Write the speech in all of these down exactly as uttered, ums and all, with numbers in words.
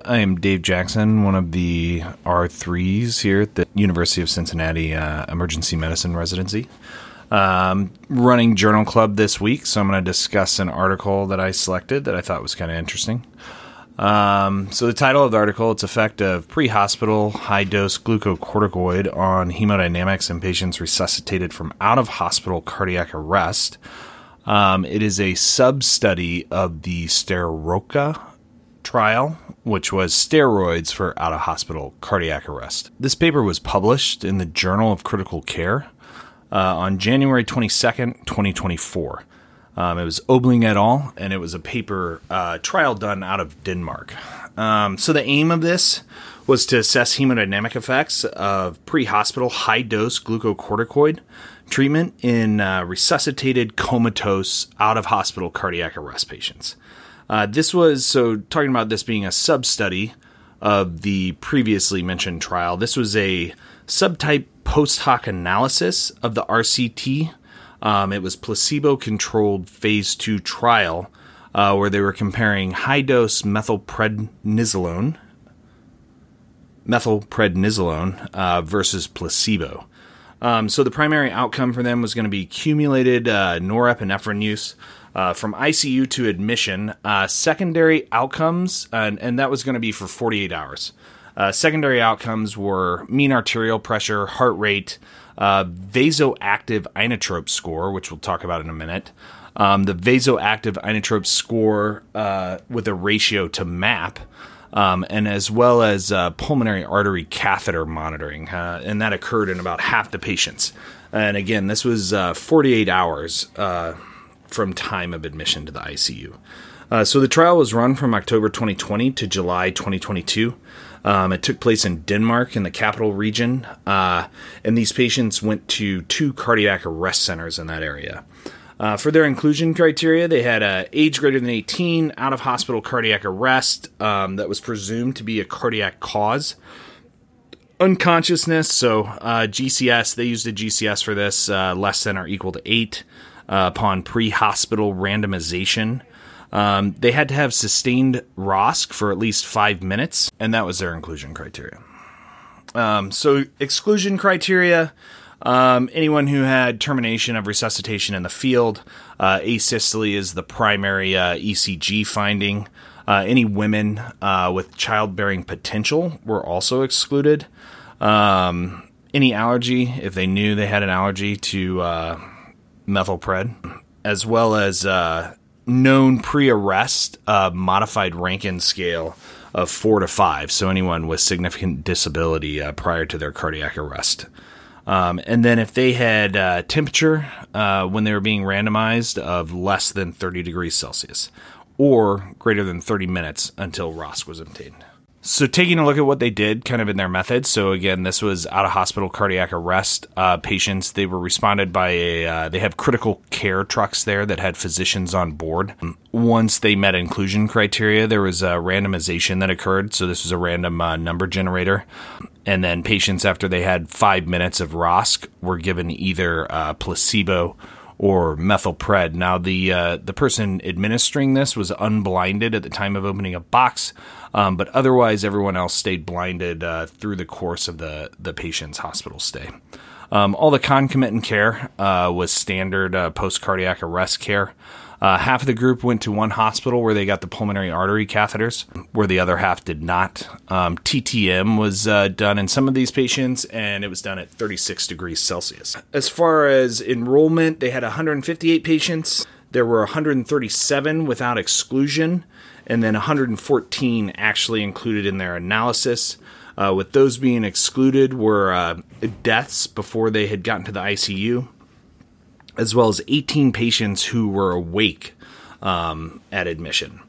I am Dave Jackson, one of the R threes here at the University of Cincinnati uh, Emergency Medicine Residency. Um, running Journal Club this week, so I'm going to discuss an article that I selected that I thought was kind of interesting. Um, so the title of the article, it's effect of pre-hospital high-dose glucocorticoid on hemodynamics in patients resuscitated from out-of-hospital cardiac arrest. Um, it is a sub-study of the STEROCA trial, which was steroids for out-of-hospital cardiac arrest. This paper was published in the Journal of Critical Care uh, on January twenty-second, twenty twenty-four. Um, it was Obling et al., and it was a paper uh, trial done out of Denmark. Um, so the aim of this was to assess hemodynamic effects of pre-hospital high-dose glucocorticoid treatment in uh, resuscitated comatose out-of-hospital cardiac arrest patients. Uh, this was, so talking about this being a sub-study of the previously mentioned trial, this was a subtype post-hoc analysis of the R C T. Um, it was placebo-controlled phase two trial uh, where they were comparing high-dose methylprednisolone, methylprednisolone uh, versus placebo. Um, so the primary outcome for them was going to be cumulated uh, norepinephrine use uh, from I C U to admission. Uh, secondary outcomes, and, and that was going to be for forty-eight hours. Uh, secondary outcomes were mean arterial pressure, heart rate, uh, vasoactive inotrope score, which we'll talk about in a minute. Um, the vasoactive inotrope score uh, with a ratio to MAP. Um, and as well as uh, pulmonary artery catheter monitoring, uh, and that occurred in about half the patients. And again, this was uh, forty-eight hours uh, from time of admission to the I C U. Uh, so the trial was run from October twenty twenty to July twenty twenty-two. Um, it took place in Denmark in the capital region, uh, and these patients went to two cardiac arrest centers in that area. Uh, for their inclusion criteria, they had uh, age greater than eighteen, out-of-hospital cardiac arrest um, that was presumed to be a cardiac cause. Unconsciousness, so uh, G C S, they used a G C S for this, uh, less than or equal to eight uh, upon pre-hospital randomization. Um, they had to have sustained R O S C for at least five minutes, and that was their inclusion criteria. Um, so exclusion criteria... Um, anyone who had termination of resuscitation in the field, uh, asystole is the primary uh, E C G finding. Uh, any women uh, with childbearing potential were also excluded. Um, any allergy, if they knew they had an allergy to uh, methylpred, as well as uh, known pre-arrest uh, modified Rankin scale of four to five. So anyone with significant disability uh, prior to their cardiac arrest. Um, and then if they had uh, temperature uh, when they were being randomized of less than thirty degrees Celsius or greater than thirty minutes until R O S C was obtained. So taking a look at what they did kind of in their methods. So again, this was out-of-hospital cardiac arrest uh, patients. They were responded by a, uh, they have critical care trucks there that had physicians on board. Once they met inclusion criteria, there was a randomization that occurred. So this was a random uh, number generator. And then patients, after they had five minutes of R O S C, were given either uh, placebo or methylpred. Now, the uh, the person administering this was unblinded at the time of opening a box, um, but otherwise everyone else stayed blinded uh, through the course of the, the patient's hospital stay. Um, all the concomitant care uh, was standard uh, post-cardiac arrest care. Uh, half of the group went to one hospital where they got the pulmonary artery catheters, where the other half did not. Um, T T M was uh, done in some of these patients, and it was done at thirty-six degrees Celsius. As far as enrollment, they had one hundred fifty-eight patients. There were one hundred thirty-seven without exclusion, and then one hundred fourteen actually included in their analysis. Uh, with those being excluded were uh, deaths before they had gotten to the I C U, as well as eighteen patients who were awake um, at admission.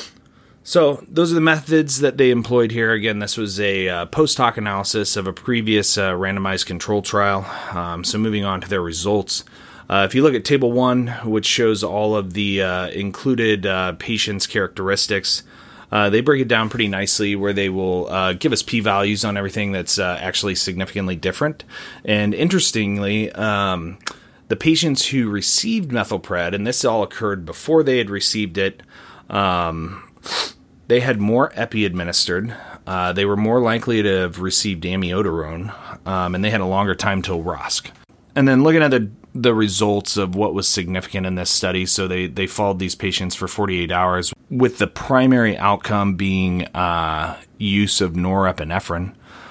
So those are the methods that they employed here. Again, this was a uh, post-hoc analysis of a previous uh, randomized control trial. Um, so moving on to their results. Uh, if you look at Table one, which shows all of the uh, included uh, patients' characteristics, uh, they break it down pretty nicely where they will uh, give us p-values on everything that's uh, actually significantly different. And interestingly, um, the patients who received methylpred, and this all occurred before they had received it, um, they had more epi administered. Uh, they were more likely to have received amiodarone, um, and they had a longer time till R O S C. And then looking at the the results of what was significant in this study, so they, they followed these patients for forty-eight hours, with the primary outcome being uh, use of norepinephrine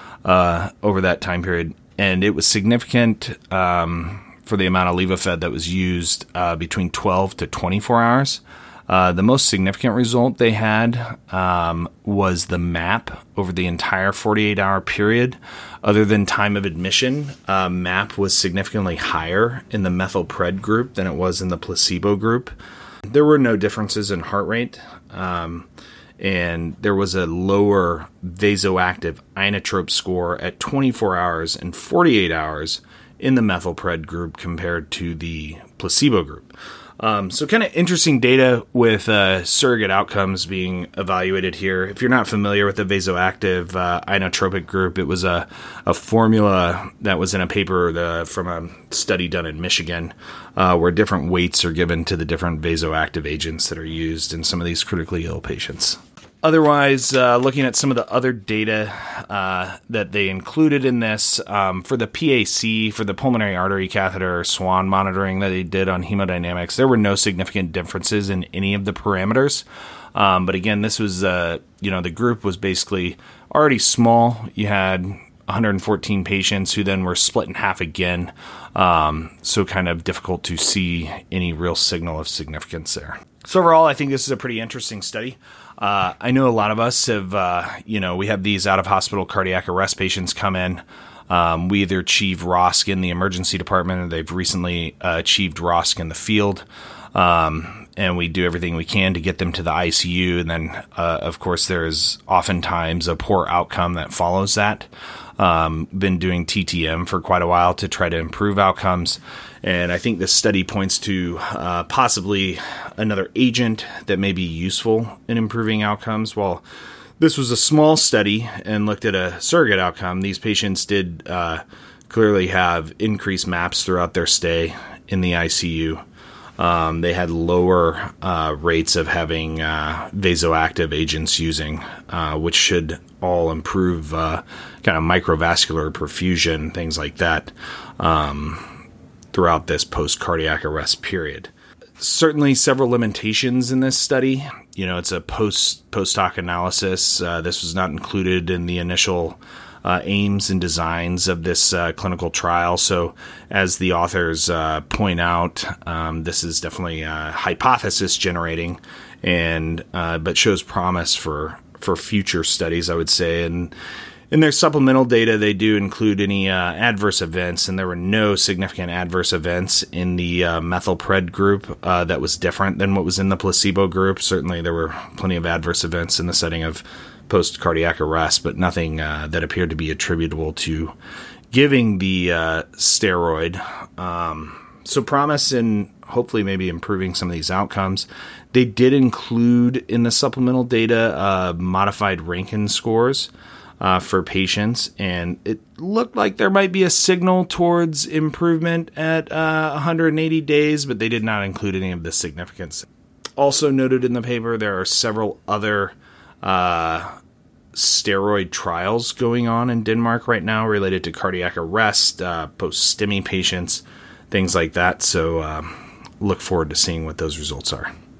uh, over that time period. And it was significant um, for the amount of Levophed that was used uh, between twelve to twenty-four hours. Uh, the most significant result they had um, was the MAP over the entire forty-eight hour period. Other than time of admission, uh, MAP was significantly higher in the methylpred group than it was in the placebo group. There were no differences in heart rate, um, and there was a lower vasoactive inotrope score at twenty-four hours and forty-eight hours in the methylpred group compared to the placebo group. Um, so kind of interesting data with uh, surrogate outcomes being evaluated here. If you're not familiar with the vasoactive uh, inotropic group, it was a, a formula that was in a paper the, from a study done in Michigan uh, where different weights are given to the different vasoactive agents that are used in some of these critically ill patients. Otherwise, uh, looking at some of the other data uh, that they included in this, um, for the P A C, for the pulmonary artery catheter SWAN monitoring that they did on hemodynamics, there were no significant differences in any of the parameters. Um, but again, this was, uh, you know, the group was basically already small. You had one hundred fourteen patients who then were split in half again. Um, so kind of difficult to see any real signal of significance there. So overall, I think this is a pretty interesting study. Uh, I know a lot of us have, uh, you know, we have these out-of-hospital cardiac arrest patients come in. Um, we either achieve R O S C in the emergency department or they've recently uh, achieved R O S C in the field. Um, and we do everything we can to get them to the I C U. And then, uh, of course, there is oftentimes a poor outcome that follows that. Um, been doing T T M for quite a while to try to improve outcomes. And I think this study points to uh, possibly another agent that may be useful in improving outcomes. While this was a small study and looked at a surrogate outcome, these patients did uh, clearly have increased MAPs throughout their stay in the I C U. Um, they had lower uh, rates of having uh, vasoactive agents using, uh, which should all improve uh, kind of microvascular perfusion, things like that, um, throughout this post-cardiac arrest period. Certainly several limitations in this study. You know, it's a post, post-hoc analysis. Uh, this was not included in the initial Uh, aims and designs of this uh, clinical trial. So as the authors uh, point out, um, this is definitely uh, hypothesis generating and uh, but shows promise for, for future studies, I would say. And in their supplemental data, they do include any uh, adverse events, and there were no significant adverse events in the uh, methylpred group uh, that was different than what was in the placebo group. Certainly there were plenty of adverse events in the setting of post-cardiac arrest, but nothing uh, that appeared to be attributable to giving the uh, steroid. Um, so promise in hopefully maybe improving some of these outcomes. They did include in the supplemental data uh, modified Rankin scores uh, for patients, and it looked like there might be a signal towards improvement at uh, one hundred eighty days, but they did not include any of the significance. Also noted in the paper, there are several other Uh, steroid trials going on in Denmark right now related to cardiac arrest, uh, post-STEMI patients, things like that. So uh, look forward to seeing what those results are.